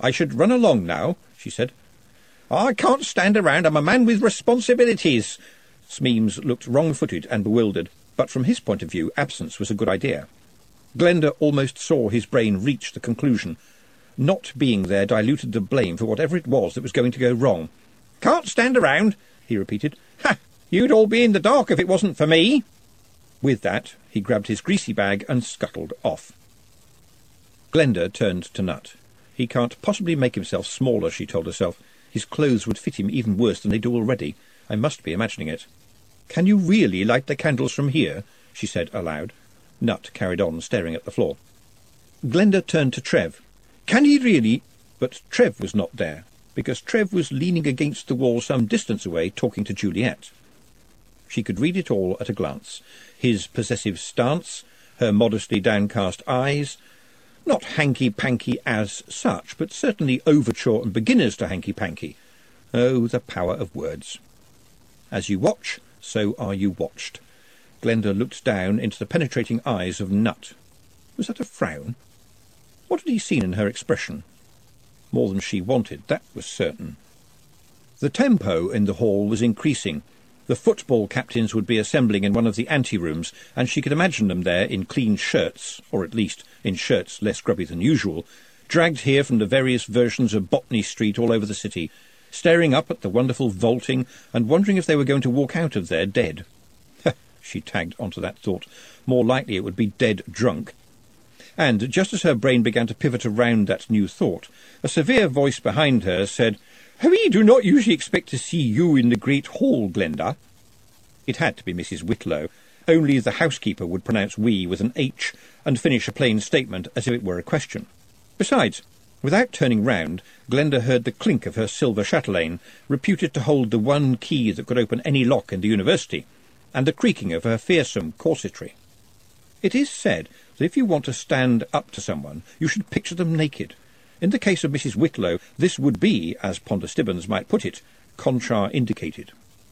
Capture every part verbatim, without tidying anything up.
I should run along now, she said. I can't stand around. I'm a man with responsibilities. Smeems looked wrong-footed and bewildered, but from his point of view, absence was a good idea. Glenda almost saw his brain reach the conclusion. Not being there diluted the blame for whatever it was that was going to go wrong. Can't stand around, he repeated. Ha! You'd all be in the dark if it wasn't for me. With that, he grabbed his greasy bag and scuttled off. Glenda turned to Nut. He can't possibly make himself smaller, she told herself. His clothes would fit him even worse than they do already. I must be imagining it. Can you really light the candles from here? She said aloud. Nut carried on, staring at the floor. Glenda turned to Trev. Can he really? But Trev was not there, because Trev was leaning against the wall some distance away, talking to Juliet. She could read it all at a glance. His possessive stance, her modestly downcast eyes, not hanky-panky as such, but certainly overture and beginners to hanky-panky. Oh, the power of words. As you watch, so are you watched. Glenda looked down into the penetrating eyes of Nut. Was that a frown? What had he seen in her expression? More than she wanted, that was certain. The tempo in the hall was increasing. The football captains would be assembling in one of the ante-rooms, and she could imagine them there in clean shirts, or at least in shirts less grubby than usual, dragged here from the various versions of Botany Street all over the city, staring up at the wonderful vaulting and wondering if they were going to walk out of there dead. She tagged onto that thought. More likely it would be dead drunk. And just as her brain began to pivot around that new thought, a severe voice behind her said, "We do not usually expect to see you in the great hall, Glenda." It had to be Missus Whitlow. Only the housekeeper would pronounce we with an H and finish a plain statement as if it were a question. Besides, without turning round, Glenda heard the clink of her silver chatelaine, reputed to hold the one key that could open any lock in the university, and the creaking of her fearsome corsetry. It is said that if you want to stand up to someone, you should picture them naked. In the case of Missus Whitlow, this would be, as Ponder Stibbons might put it, contra-indicated.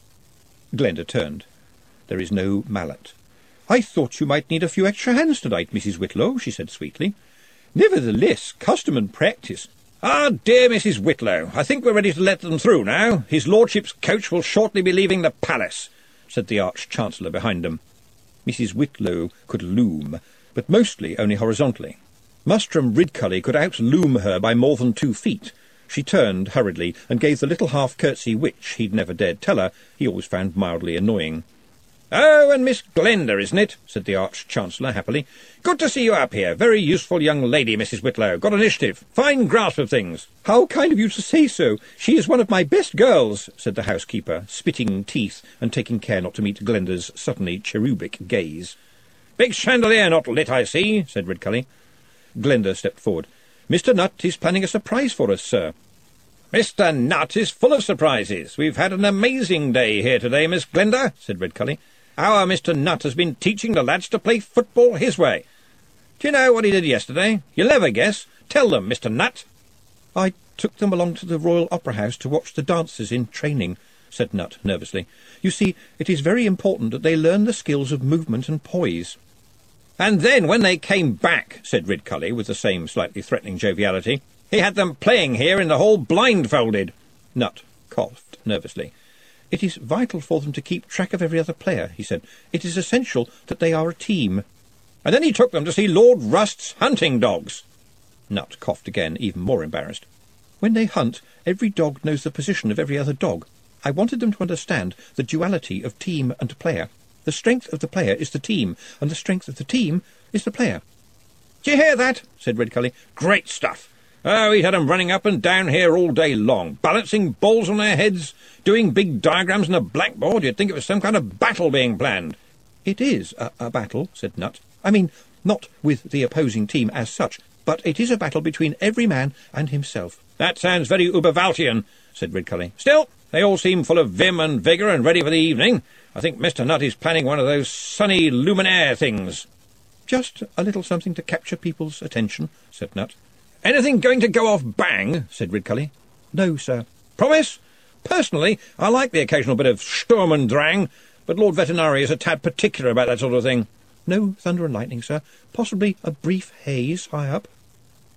Glenda turned. There is no mallet. "I thought you might need a few extra hands tonight, Missus Whitlow," she said sweetly. "Nevertheless, custom and practice." "Ah, dear Missus Whitlow, I think we're ready to let them through now. His lordship's coach will shortly be leaving the palace," said the Arch-Chancellor behind them. Missus Whitlow could loom, but mostly only horizontally. Mustrum Ridcully could outloom her by more than two feet. She turned hurriedly and gave the little half-curtsy which, he'd never dared tell her, he always found mildly annoying. "Oh, and Miss Glenda, isn't it?" said the Arch-Chancellor happily. "Good to see you up here. Very useful young lady, Missus Whitlow. Got initiative. Fine grasp of things." "How kind of you to say so. She is one of my best girls," said the housekeeper, spitting teeth and taking care not to meet Glenda's suddenly cherubic gaze. "Big chandelier not lit, I see," said Ridcully. Glenda stepped forward. "Mister Nutt is planning a surprise for us, sir." "Mister Nutt is full of surprises. We've had an amazing day here today, Miss Glenda," said Ridcully. "Our Mister Nutt has been teaching the lads to play football his way. Do you know what he did yesterday? You'll never guess. Tell them, Mister Nutt." "I took them along to the Royal Opera House to watch the dancers in training," said Nutt nervously. "You see, it is very important that they learn the skills of movement and poise." "And then when they came back," said Ridcully with the same slightly threatening joviality, "he had them playing here in the hall blindfolded." Nutt coughed nervously. "It is vital for them to keep track of every other player," he said. "It is essential that they are a team." "And then he took them to see Lord Rust's hunting dogs." Nutt coughed again, even more embarrassed. "When they hunt, every dog knows the position of every other dog. I wanted them to understand the duality of team and player. The strength of the player is the team, and the strength of the team is the player." "Do you hear that?" said Ridcully. "Great stuff. Oh, he had 'em running up and down here all day long, balancing balls on their heads, doing big diagrams on a blackboard. You'd think it was some kind of battle being planned." "It is a, a battle," said Nutt. "I mean, not with the opposing team as such, but it is a battle between every man and himself." "That sounds very Uberwaltian," said Ridcully. "Still, they all seem full of vim and vigour and ready for the evening. I think Mister Nutt is planning one of those sunny luminaire things." "Just a little something to capture people's attention," said Nutt. "Anything going to go off bang?" said Ridcully. "No, sir." "Promise? Personally, I like the occasional bit of Sturm und Drang, but Lord Vetinari is a tad particular about that sort of thing." "No thunder and lightning, sir. Possibly a brief haze high up."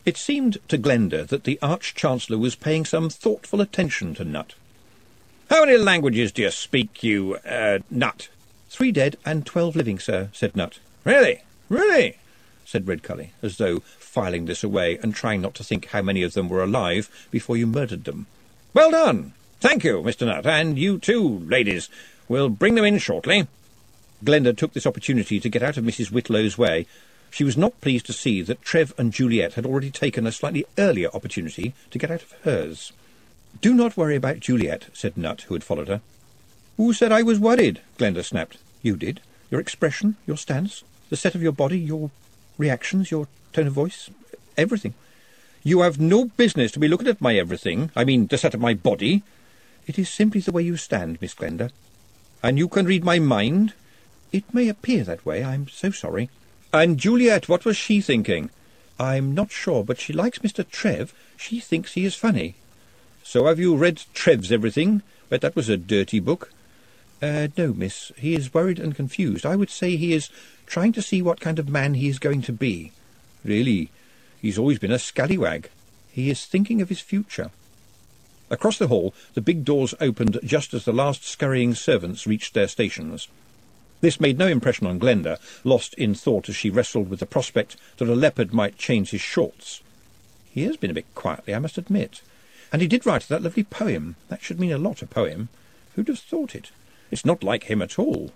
It seemed to Glenda that the Arch-Chancellor was paying some thoughtful attention to Nut. "How many languages do you speak, you, uh, Nut?" "Three dead and twelve living, sir," said Nut. "Really? Really?" said Redcully, as though filing this away and trying not to think how many of them were alive before you murdered them. "Well done. Thank you, Mister Nut, and you too, ladies. We'll bring them in shortly." Glenda took this opportunity to get out of Missus Whitlow's way. She was not pleased to see that Trev and Juliet had already taken a slightly earlier opportunity to get out of hers. "Do not worry about Juliet," said Nut, who had followed her. "Who said I was worried?" Glenda snapped. "You did. Your expression, your stance, the set of your body, your reactions, your tone of voice, everything." "You have no business to be looking at my everything. I mean, the set of my body." "It is simply the way you stand, Miss Glenda." "And you can read my mind?" "It may appear that way. I'm so sorry." "And Juliet, what was she thinking?" "I'm not sure, but she likes Mister Trev. She thinks he is funny." "So have you read Trev's everything? Bet that was a dirty book." Uh, no, miss. He is worried and confused. I would say he is trying to see what kind of man he is going to be." "Really? He's always been a scallywag." "He is thinking of his future." Across the hall, the big doors opened just as the last scurrying servants reached their stations. This made no impression on Glenda, lost in thought as she wrestled with the prospect that a leopard might change his shorts. "He has been a bit quietly, I must admit. And he did write that lovely poem. That should mean a lot, a poem. Who'd have thought it? It's not like him at all."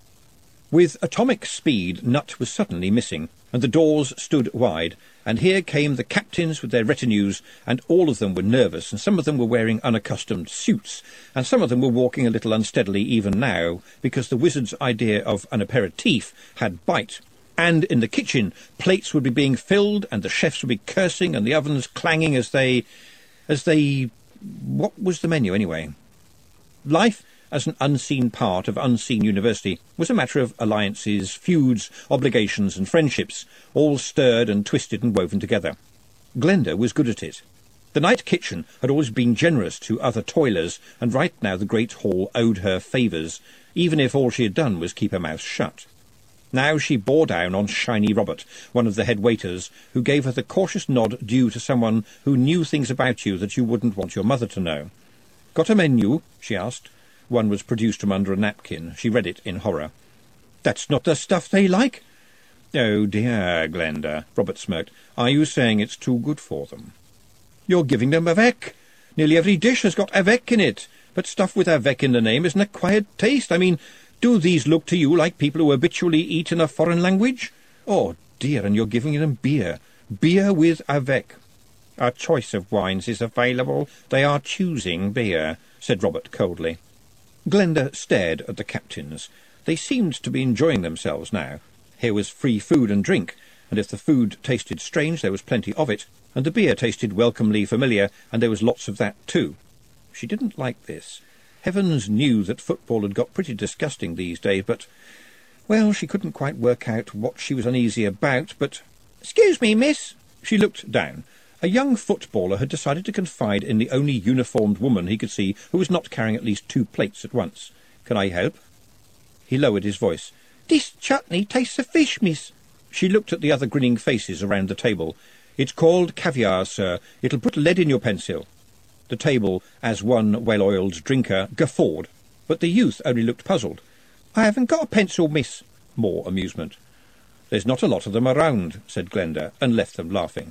With atomic speed, Nut was suddenly missing, and the doors stood wide, and here came the captains with their retinues, and all of them were nervous, and some of them were wearing unaccustomed suits, and some of them were walking a little unsteadily even now, because the wizard's idea of an aperitif had bite. And in the kitchen, plates would be being filled, and the chefs would be cursing, and the ovens clanging as they... as they... what was the menu, anyway? Life, as an unseen part of Unseen University, was a matter of alliances, feuds, obligations, and friendships, all stirred and twisted and woven together. Glenda was good at it. The night kitchen had always been generous to other toilers, and right now the great hall owed her favours, even if all she had done was keep her mouth shut. Now she bore down on Shiny Robert, one of the head waiters, who gave her the cautious nod due to someone who knew things about you that you wouldn't want your mother to know. "Got a menu?" she asked. One was produced from under a napkin. She read it in horror. "That's not the stuff they like." "Oh dear, Glenda," Robert smirked. "Are you saying it's too good for them?" "You're giving them avec. Nearly every dish has got avec in it. But stuff with avec in the name is an acquired taste. I mean, do these look to you like people who habitually eat in a foreign language? Oh dear, and you're giving them beer. Beer with avec." "A choice of wines is available. They are choosing beer," said Robert coldly. Glenda stared at the captains. They seemed to be enjoying themselves now. Here was free food and drink, and if the food tasted strange, there was plenty of it, and the beer tasted welcomely familiar, and there was lots of that too. She didn't like this. Heavens knew that football had got pretty disgusting these days, but, well, she couldn't quite work out what she was uneasy about, but... "Excuse me, miss." She looked down. A young footballer had decided to confide in the only uniformed woman he could see who was not carrying at least two plates at once. "Can I help?" He lowered his voice. "This chutney tastes of fish, miss." She looked at the other grinning faces around the table. "It's called caviar, sir. It'll put lead in your pencil." The table, as one well-oiled drinker, guffawed, but the youth only looked puzzled. "I haven't got a pencil, miss." More amusement. "There's not a lot of them around," said Glenda, and left them laughing.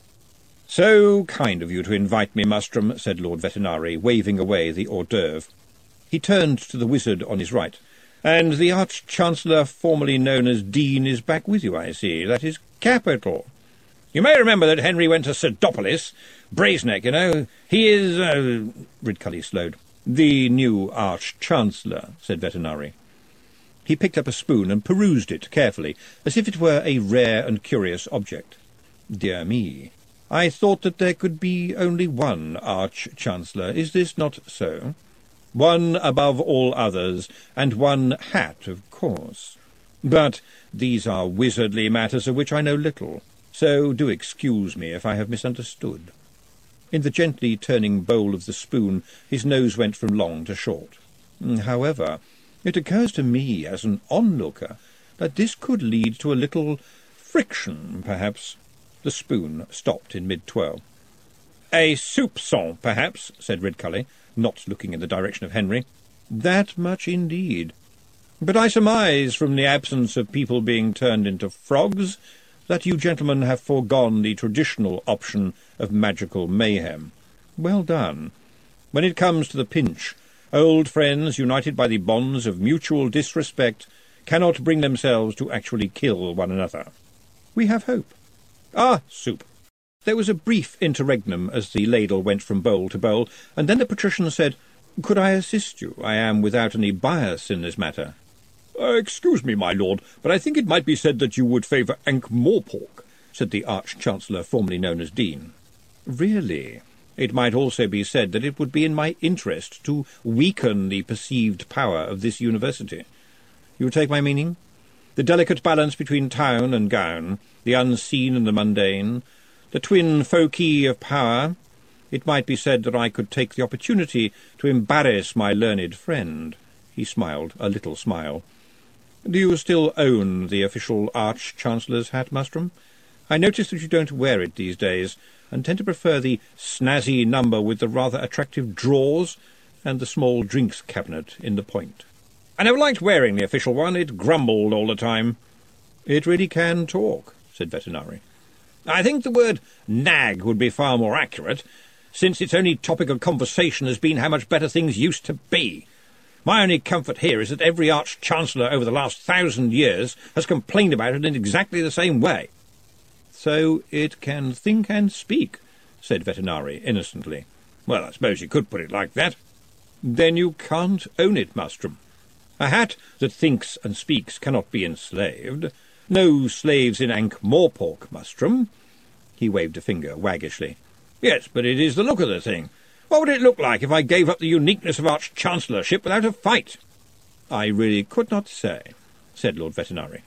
"So kind of you to invite me, Mustrum," said Lord Vetinari, waving away the hors d'oeuvre. He turned to the wizard on his right. "And the Arch-Chancellor, formerly known as Dean, is back with you, I see. That is capital. You may remember that Henry went to Sidopolis. Brazeneck, you know. He is—" uh, Ridcully slowed. "The new Arch-Chancellor," said Vetinari. He picked up a spoon and perused it carefully, as if it were a rare and curious object. "Dear me. I thought that there could be only one Arch-Chancellor. Is this not so? One above all others, and one hat, of course. But these are wizardly matters of which I know little, so do excuse me if I have misunderstood." In the gently turning bowl of the spoon, his nose went from long to short. "However, it occurs to me, as an onlooker, that this could lead to a little friction, perhaps." The spoon stopped in mid-twirl. "A soupçon, perhaps," said Redcully, not looking in the direction of Henry. "That much indeed. But I surmise, from the absence of people being turned into frogs, that you gentlemen have foregone the traditional option of magical mayhem. Well done. When it comes to the pinch, old friends, united by the bonds of mutual disrespect, cannot bring themselves to actually kill one another. We have hope. Ah, soup." There was a brief interregnum as the ladle went from bowl to bowl, and then the patrician said, "Could I assist you? I am without any bias in this matter." Uh, excuse me, my lord, but I think it might be said that you would favour Ankh-Morpork," said the Arch-Chancellor formerly known as Dean. "Really? It might also be said that it would be in my interest to weaken the perceived power of this university. You take my meaning? The delicate balance between town and gown, the unseen and the mundane, the twin foci of power. It might be said that I could take the opportunity to embarrass my learned friend." He smiled, a little smile. "Do you still own the official Arch-Chancellor's hat, Mustrum? I notice that you don't wear it these days, and tend to prefer the snazzy number with the rather attractive drawers and the small drinks cabinet in the point." "I never liked wearing the official one. It grumbled all the time." "It really can talk," said Vetinari. "I think the word nag would be far more accurate, since its only topic of conversation has been how much better things used to be. My only comfort here is that every Arch-Chancellor over the last thousand years has complained about it in exactly the same way." "So it can think and speak," said Vetinari innocently. "Well, I suppose you could put it like that." "Then you can't own it, Mustrum. A hat that thinks and speaks cannot be enslaved. No slaves in Ankh-Morpork, Mustrum." He waved a finger waggishly. "Yes, but it is the look of the thing. What would it look like if I gave up the uniqueness of Arch-Chancellorship without a fight?" "I really could not say," said Lord Vetinari.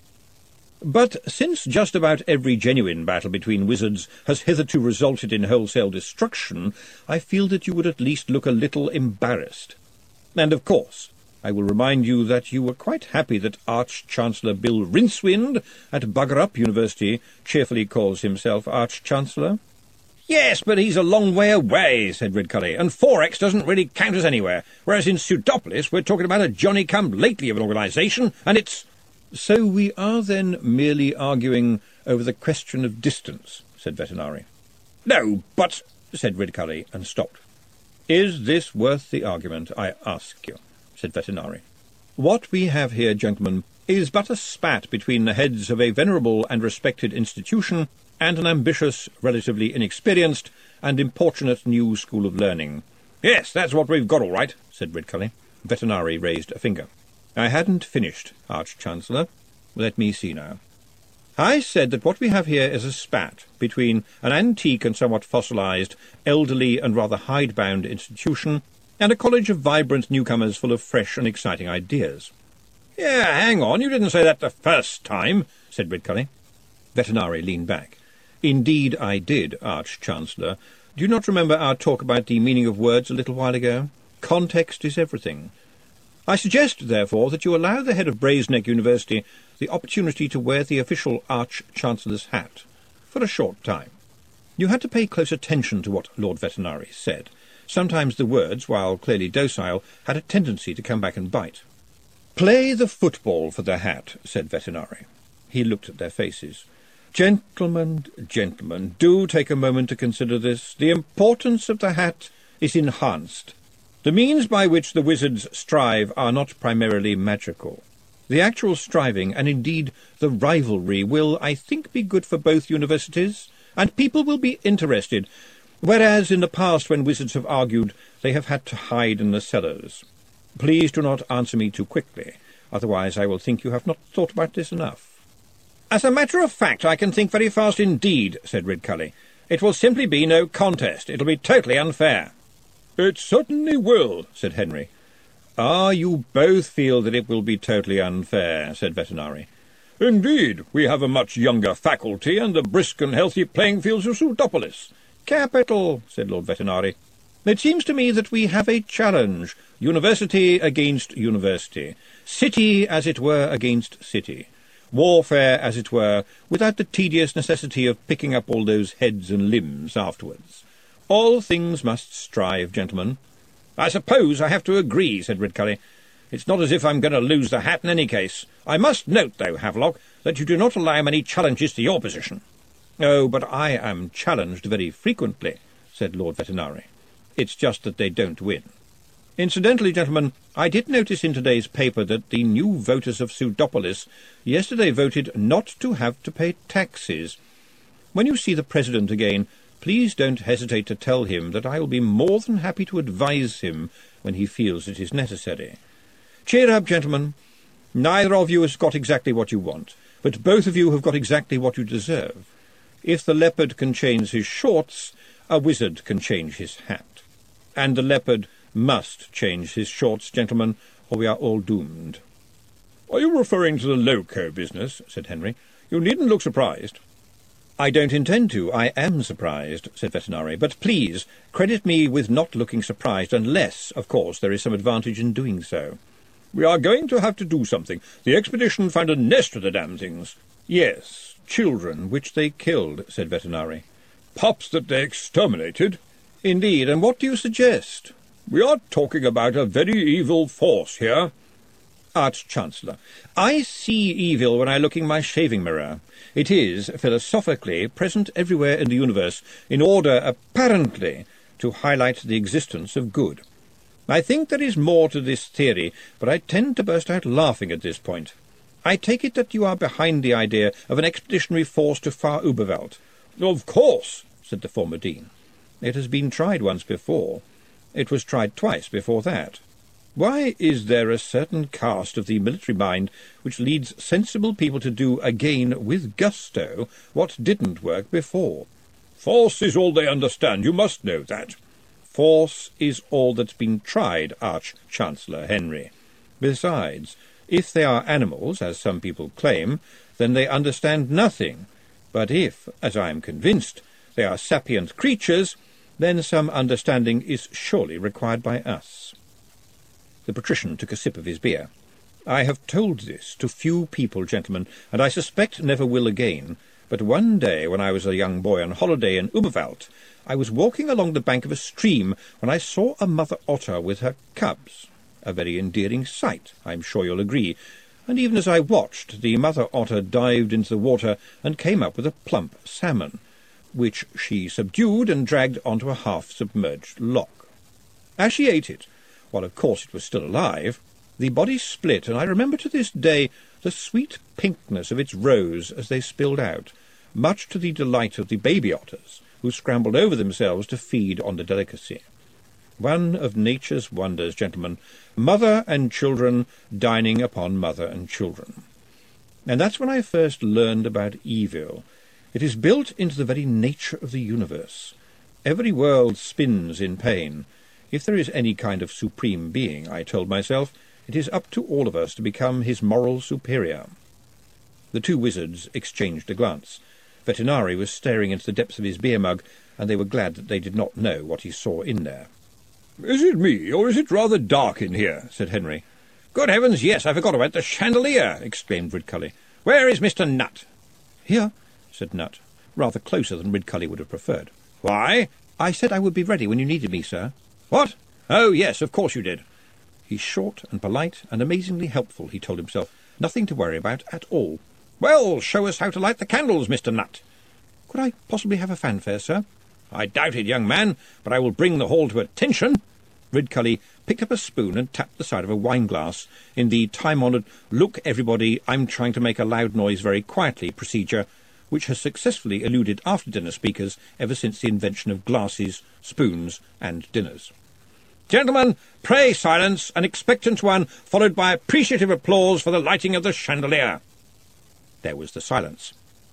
"But since just about every genuine battle between wizards has hitherto resulted in wholesale destruction, I feel that you would at least look a little embarrassed. And, of course, I will remind you that you were quite happy that Arch-Chancellor Bill Rincewind at Bugger-Up University cheerfully calls himself Arch-Chancellor." "Yes, but he's a long way away," said Redcully, "and Forex doesn't really count us anywhere, whereas in Pseudopolis we're talking about a Johnny-come-lately of an organisation, and it's—" "So we are then merely arguing over the question of distance," said Vetinari. "No, but—" said Redcully, and stopped. "Is this worth the argument, I ask you?" said Vetinari. "What we have here, gentlemen, is but a spat between the heads of a venerable and respected institution and an ambitious, relatively inexperienced, and importunate new school of learning." "Yes, that's what we've got all right," said Redcully. Vetinari raised a finger. "I hadn't finished, Arch-Chancellor. Let me see now. I said that what we have here is a spat between an antique and somewhat fossilized, elderly and rather hidebound institution and a college of vibrant newcomers full of fresh and exciting ideas." "Yeah, hang on, you didn't say that the first time," said Redcully. Vetinari leaned back. "Indeed I did, Arch-Chancellor. Do you not remember our talk about the meaning of words a little while ago? Context is everything. I suggest, therefore, that you allow the head of Brazenneck University the opportunity to wear the official Arch-Chancellor's hat, for a short time." You had to pay close attention to what Lord Vetinari said. Sometimes the words, while clearly docile, had a tendency to come back and bite. "Play the football for the hat," said Vetinari. He looked at their faces. "Gentlemen, gentlemen, do take a moment to consider this. The importance of the hat is enhanced. The means by which the wizards strive are not primarily magical. The actual striving, and indeed the rivalry, will, I think, be good for both universities, and people will be interested, whereas in the past, when wizards have argued, they have had to hide in the cellars. Please do not answer me too quickly, otherwise I will think you have not thought about this enough." "As a matter of fact, I can think very fast indeed," said Redcully. "It will simply be no contest. It'll be totally unfair." "It certainly will," said Henry. "Ah, you both feel that it will be totally unfair," said Vetinari. "Indeed, we have a much younger faculty and the brisk and healthy playing fields of Pseudopolis." "Capital," said Lord Vetinari. "It seems to me that we have a challenge. University against university. City, as it were, against city. Warfare, as it were, without the tedious necessity of picking up all those heads and limbs afterwards. All things must strive, gentlemen. I suppose I have to agree, said Ridcully. It's not as if I'm going to lose the hat in any case. I must note, though, Havelock, that you do not allow many challenges to your position. Oh, but I am challenged very frequently, said Lord Vetinari. It's just that they don't win. Incidentally, gentlemen, I did notice in today's paper that the new voters of Pseudopolis yesterday voted not to have to pay taxes. When you see the President again, please don't hesitate to tell him that I will be more than happy to advise him when he feels it is necessary. Cheer up, gentlemen. Neither of you has got exactly what you want, but both of you have got exactly what you deserve. If the leopard can change his shorts, a wizard can change his hat. And the leopard must change his shorts, gentlemen, or we are all doomed. Are you referring to the loco business? Said Henry. You needn't look surprised. I don't intend to. I am surprised, said Vetinari. But please, credit me with not looking surprised, unless, of course, there is some advantage in doing so. We are going to have to do something. The expedition found a nest of the damn things. Yes, children, which they killed, said Vetinari. Pups that they exterminated. Indeed, and what do you suggest? We are talking about a very evil force here. Arch-Chancellor, I see evil when I look in my shaving mirror. It is, philosophically, present everywhere in the universe, in order, apparently, to highlight the existence of good. I think there is more to this theory, but I tend to burst out laughing at this point. I take it that you are behind the idea of an expeditionary force to Far Uberwelt. Of course, said the former dean. It has been tried once before. It was tried twice before that. Why is there a certain cast of the military mind which leads sensible people to do again with gusto what didn't work before? Force is all they understand. You must know that. Force is all that's been tried, Arch-Chancellor Henry. Besides, if they are animals, as some people claim, then they understand nothing. But if, as I am convinced, they are sapient creatures, then some understanding is surely required by us. The patrician took a sip of his beer. I have told this to few people, gentlemen, and I suspect never will again, but one day when I was a young boy on holiday in Uberwald, I was walking along the bank of a stream when I saw a mother otter with her cubs. A very endearing sight, I am sure you'll agree, and even as I watched, the mother otter dived into the water and came up with a plump salmon, which she subdued and dragged onto a half-submerged lock. As she ate it, while of course it was still alive, the body split, and I remember to this day the sweet pinkness of its roes as they spilled out, much to the delight of the baby otters, who scrambled over themselves to feed on the delicacy. One of nature's wonders, gentlemen, mother and children dining upon mother and children. And that's when I first learned about evil. It is built into the very nature of the universe. Every world spins in pain. If there is any kind of supreme being, I told myself, it is up to all of us to become his moral superior. The two wizards exchanged a glance. Vetinari was staring into the depths of his beer-mug, and they were glad that they did not know what he saw in there. "Is it me, or is it rather dark in here?" said Henry. "Good heavens, yes, I forgot about the chandelier!" exclaimed Ridcully. "Where is Mister Nutt?" "Here," said Nutt, rather closer than Ridcully would have preferred. "Why?" "I said I would be ready when you needed me, sir." "What? Oh, yes, of course you did." He's short and polite and amazingly helpful, he told himself. Nothing to worry about at all. "Well, show us how to light the candles, Mister Nutt." "Could I possibly have a fanfare, sir?" "I doubt it, young man, but I will bring the hall to attention." Ridcully picked up a spoon and tapped the side of a wine-glass in the time-honoured "look, everybody, I'm trying to make a loud noise very quietly" procedure, which has successfully eluded after-dinner speakers ever since the invention of glasses, spoons, and dinners. "Gentlemen, pray silence, an expectant one, followed by appreciative applause for the lighting of the chandelier." There was the silence.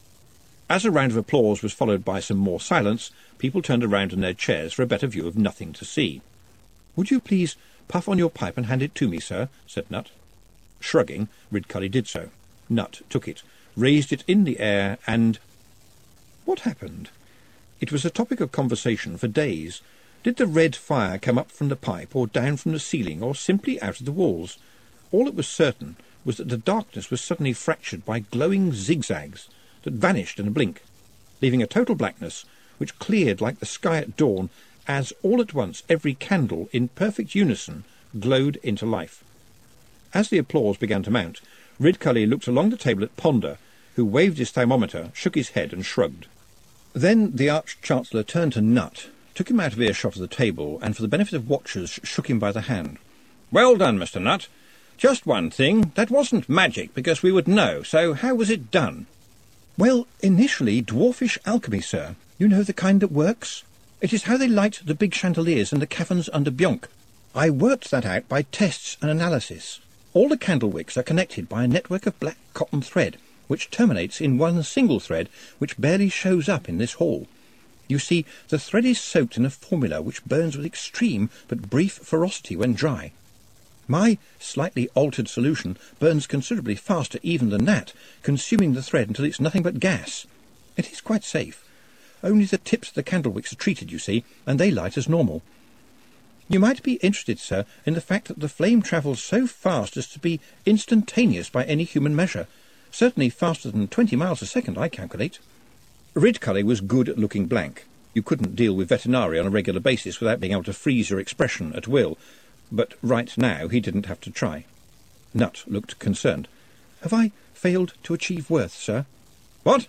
As a round of applause was followed by some more silence, people turned around in their chairs for a better view of nothing to see. "Would you please puff on your pipe and hand it to me, sir?" said Nutt. Shrugging, Ridcully did so. Nutt took it, raised it in the air, and... What happened? It was a topic of conversation for days. Did the red fire come up from the pipe, or down from the ceiling, or simply out of the walls? All that was certain was that the darkness was suddenly fractured by glowing zigzags that vanished in a blink, leaving a total blackness which cleared like the sky at dawn as all at once every candle in perfect unison glowed into life. As the applause began to mount, Ridcully looked along the table at Ponder, who waved his thermometer, shook his head and shrugged. Then the Arch-Chancellor turned to Nutt, took him out of earshot of the table, and for the benefit of watchers shook him by the hand. "Well done, Mister Nutt. Just one thing, that wasn't magic, because we would know, so how was it done?" "Well, initially dwarfish alchemy, sir. You know the kind that works? It is how they light the big chandeliers in the caverns under Bjonk. I worked that out by tests and analysis. All the candle wicks are connected by a network of black cotton thread, which terminates in one single thread which barely shows up in this hall. You see, the thread is soaked in a formula which burns with extreme but brief ferocity when dry. My slightly altered solution burns considerably faster even than that, consuming the thread until it's nothing but gas. It is quite safe. Only the tips of the candle wicks are treated, you see, and they light as normal. You might be interested, sir, in the fact that the flame travels so fast as to be instantaneous by any human measure. Certainly faster than twenty miles a second, I calculate." Ridcully was good at looking blank. You couldn't deal with Vetinari on a regular basis without being able to freeze your expression at will, but right now he didn't have to try. Nutt looked concerned. "Have I failed to achieve worth, sir?" "What?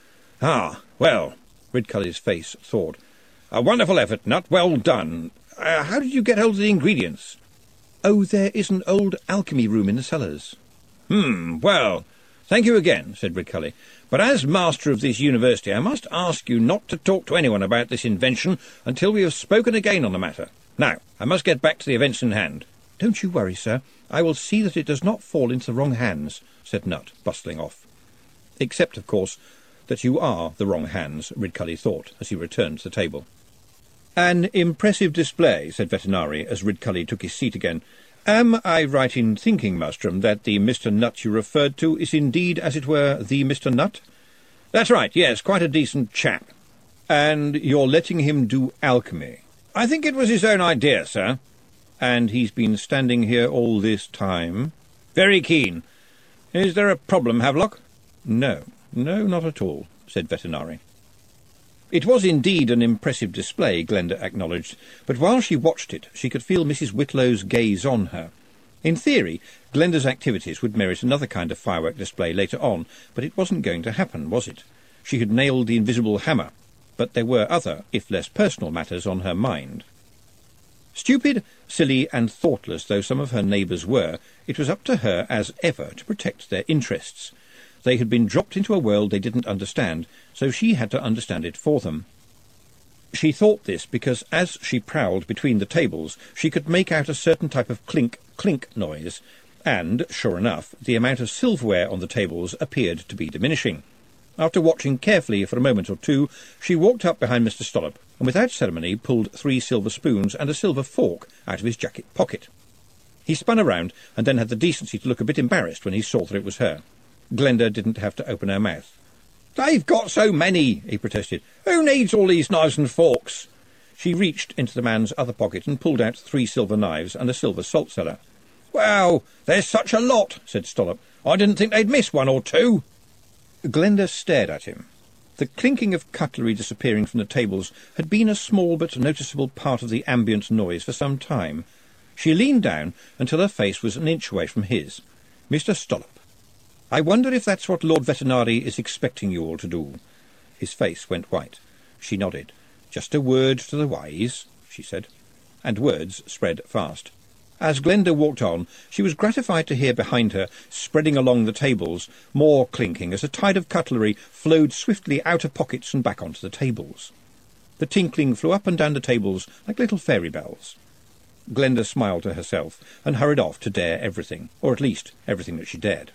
Ah, well," Ridcully's face thawed. "A wonderful effort, Nutt. Well done. Uh, how did you get hold of the ingredients?" "Oh, there is an old alchemy room in the cellars." Hmm, well, thank you again," said Ridcully. "But as master of this university, I must ask you not to talk to anyone about this invention until we have spoken again on the matter. Now, I must get back to the events in hand." "Don't you worry, sir. I will see that it does not fall into the wrong hands," said Nutt, bustling off. Except, of course, that you are the wrong hands, Ridcully thought, as he returned to the table. "An impressive display," said Vetinari, as Ridcully took his seat again. "Am I right in thinking, Maelstrom, that the Mister Nutt you referred to is indeed, as it were, the Mister Nutt?" "That's right, yes, quite a decent chap." "And you're letting him do alchemy?" "I think it was his own idea, sir." "And he's been standing here all this time?" "Very keen. Is there a problem, Havelock?" "No, no, not at all," said Vetinari. It was indeed an impressive display, Glenda acknowledged, but while she watched it, she could feel Missus Whitlow's gaze on her. In theory, Glenda's activities would merit another kind of firework display later on, but it wasn't going to happen, was it? She had nailed the invisible hammer, but there were other, if less personal, matters on her mind. Stupid, silly, and thoughtless though some of her neighbours were, it was up to her as ever to protect their interests. They had been dropped into a world they didn't understand, so she had to understand it for them. She thought this because as she prowled between the tables, she could make out a certain type of clink-clink noise, and, sure enough, the amount of silverware on the tables appeared to be diminishing. After watching carefully for a moment or two, she walked up behind Mister Stollop, and without ceremony pulled three silver spoons and a silver fork out of his jacket pocket. He spun around, and then had the decency to look a bit embarrassed when he saw that it was her. Glenda didn't have to open her mouth. "They've got so many," he protested. "Who needs all these knives and forks?" She reached into the man's other pocket and pulled out three silver knives and a silver salt cellar. "Well, there's such a lot," said Stollop. "I didn't think they'd miss one or two." Glenda stared at him. The clinking of cutlery disappearing from the tables had been a small but noticeable part of the ambient noise for some time. She leaned down until her face was an inch away from his. "Mister Stollop, I wonder if that's what Lord Vetinari is expecting you all to do." His face went white. She nodded. "Just a word to the wise," she said. And words spread fast. As Glenda walked on, she was gratified to hear behind her, spreading along the tables, more clinking as a tide of cutlery flowed swiftly out of pockets and back onto the tables. The tinkling flew up and down the tables like little fairy bells. Glenda smiled to herself and hurried off to dare everything, or at least everything that she dared.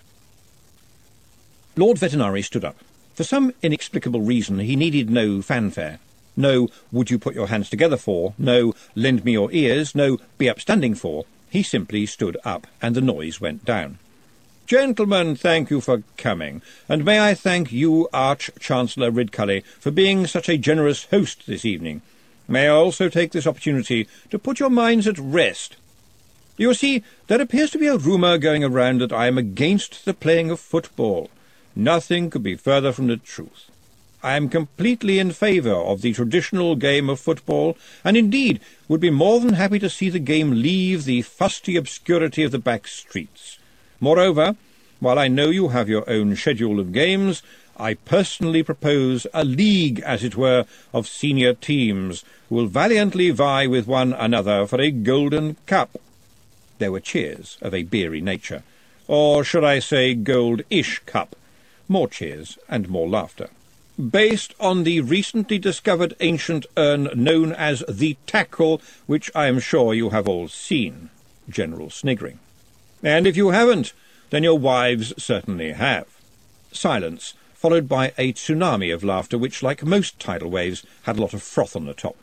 Lord Vetinari stood up. For some inexplicable reason he needed no fanfare. No, "would you put your hands together for?" No, "lend me your ears?" No, "be upstanding for?" He simply stood up, and the noise went down. "Gentlemen, thank you for coming, and may I thank you, Arch-Chancellor Ridcully, for being such a generous host this evening. May I also take this opportunity to put your minds at rest." You see, there appears to be a rumour going around that I am against the playing of football. Nothing could be further from the truth. I am completely in favour of the traditional game of football, and indeed would be more than happy to see the game leave the fusty obscurity of the back streets. Moreover, while I know you have your own schedule of games, I personally propose a league, as it were, of senior teams, who will valiantly vie with one another for a golden cup. There were cheers of a beery nature, or should I say gold-ish cup, more cheers and more laughter. Based on the recently discovered ancient urn known as the Tackle, which I am sure you have all seen. General sniggering. And if you haven't, then your wives certainly have. Silence, followed by a tsunami of laughter which, like most tidal waves, had a lot of froth on the top.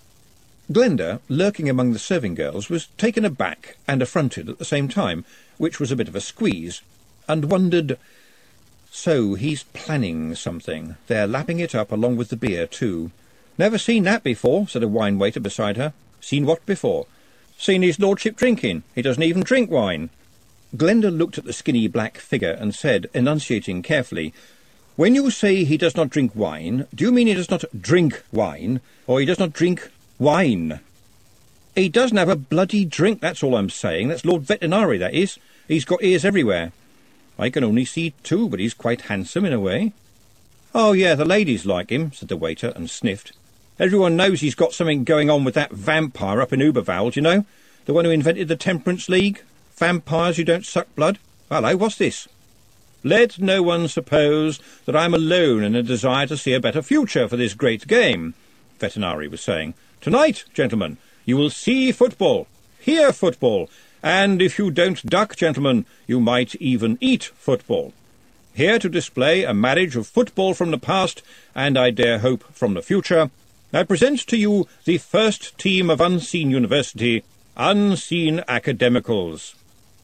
Glenda, lurking among the serving girls, was taken aback and affronted at the same time, which was a bit of a squeeze, and wondered, so he's planning something. They're lapping it up along with the beer, too. Never seen that before, said a wine-waiter beside her. Seen what before? Seen his lordship drinking. He doesn't even drink wine. Glenda looked at the skinny black figure and said, enunciating carefully, When you say he does not drink wine, do you mean he does not drink wine, or he does not drink wine? He doesn't have a bloody drink, that's all I'm saying. That's Lord Vetinari, that is. He's got ears everywhere. I can only see two, but he's quite handsome in a way. Oh, yeah, the ladies like him, said the waiter, and sniffed. Everyone knows he's got something going on with that vampire up in Uberval, you know? The one who invented the Temperance League? Vampires who don't suck blood? Hello, what's this? Let no one suppose that I'm alone in a desire to see a better future for this great game, Vetinari was saying. Tonight, gentlemen, you will see football, hear football, and if you don't duck, gentlemen, you might even eat football. Here to display a marriage of football from the past, and I dare hope from the future, I present to you the first team of Unseen University, Unseen Academicals.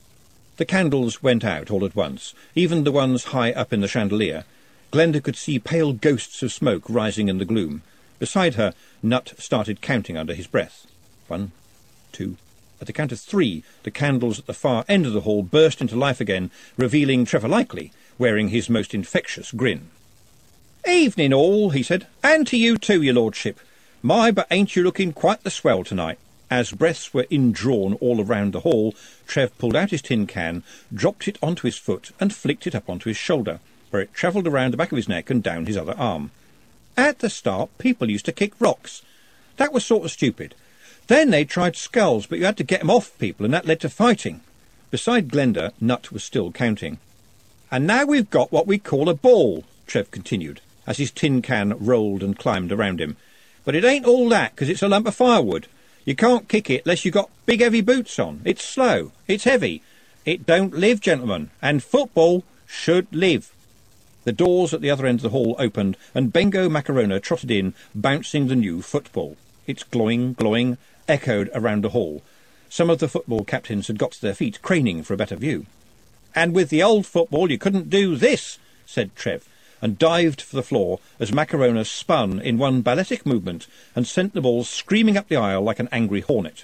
The candles went out all at once, even the ones high up in the chandelier. Glenda could see pale ghosts of smoke rising in the gloom. Beside her, Nut started counting under his breath. One, two... At the count of three, the candles at the far end of the hall burst into life again, revealing Trevor Likely, wearing his most infectious grin. "Evening all," he said, "and to you too, your lordship. My, but ain't you looking quite the swell tonight." As breaths were indrawn all around the hall, Trev pulled out his tin can, dropped it onto his foot, and flicked it up onto his shoulder, where it travelled around the back of his neck and down his other arm. At the start, people used to kick rocks. That was sort of stupid. Then they tried skulls, but you had to get 'em off people, and that led to fighting. Beside Glenda, Nut was still counting. "And now we've got what we call a ball," Trev continued, as his tin can rolled and climbed around him. "But it ain't all that, 'cause it's a lump of firewood. You can't kick it unless you've got big heavy boots on. It's slow. It's heavy. It don't live, gentlemen, and football should live." The doors at the other end of the hall opened, and Bengo Macarona trotted in, bouncing the new football. Its glowing, glowing, echoed around the hall. Some of the football captains had got to their feet, craning for a better view. "And with the old football you couldn't do this," said Trev, and dived for the floor as Macarona spun in one balletic movement and sent the ball screaming up the aisle like an angry hornet.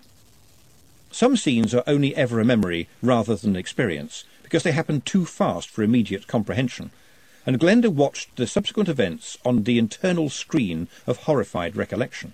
Some scenes are only ever a memory rather than an experience, because they happen too fast for immediate comprehension, and Glenda watched the subsequent events on the internal screen of horrified recollection.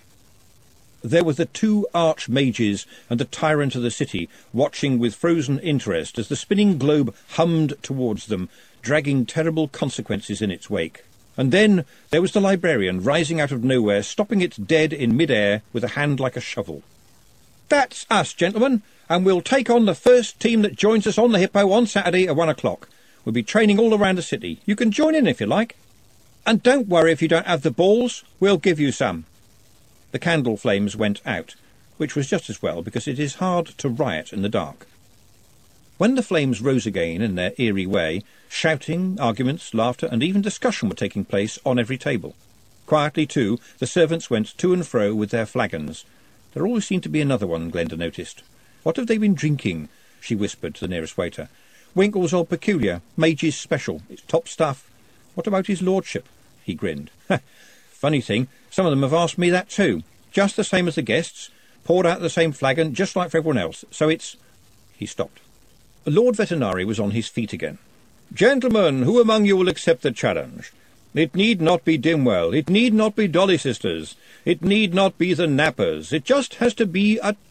There were the two archmages and the tyrant of the city, watching with frozen interest as the spinning globe hummed towards them, dragging terrible consequences in its wake. And then there was the librarian rising out of nowhere, stopping it dead in mid-air with a hand like a shovel. "That's us, gentlemen, and we'll take on the first team that joins us on the Hippo on Saturday at one o'clock. We'll be training all around the city. You can join in if you like. And don't worry if you don't have the balls. We'll give you some." The candle flames went out, which was just as well, because it is hard to riot in the dark. When the flames rose again in their eerie way, shouting, arguments, laughter, and even discussion were taking place on every table. Quietly, too, the servants went to and fro with their flagons. There always seemed to be another one, Glenda noticed. "What have they been drinking?" she whispered to the nearest waiter. "Winkle's Old Peculiar, Mage's Special. It's top stuff." "What about his lordship?" He grinned. "Funny thing, some of them have asked me that too. Just the same as the guests. Poured out the same flagon, just like for everyone else. So it's..." He stopped. Lord Vetinari was on his feet again. "Gentlemen, who among you will accept the challenge? It need not be Dimwell. It need not be Dolly Sisters. It need not be the Nappers. It just has to be a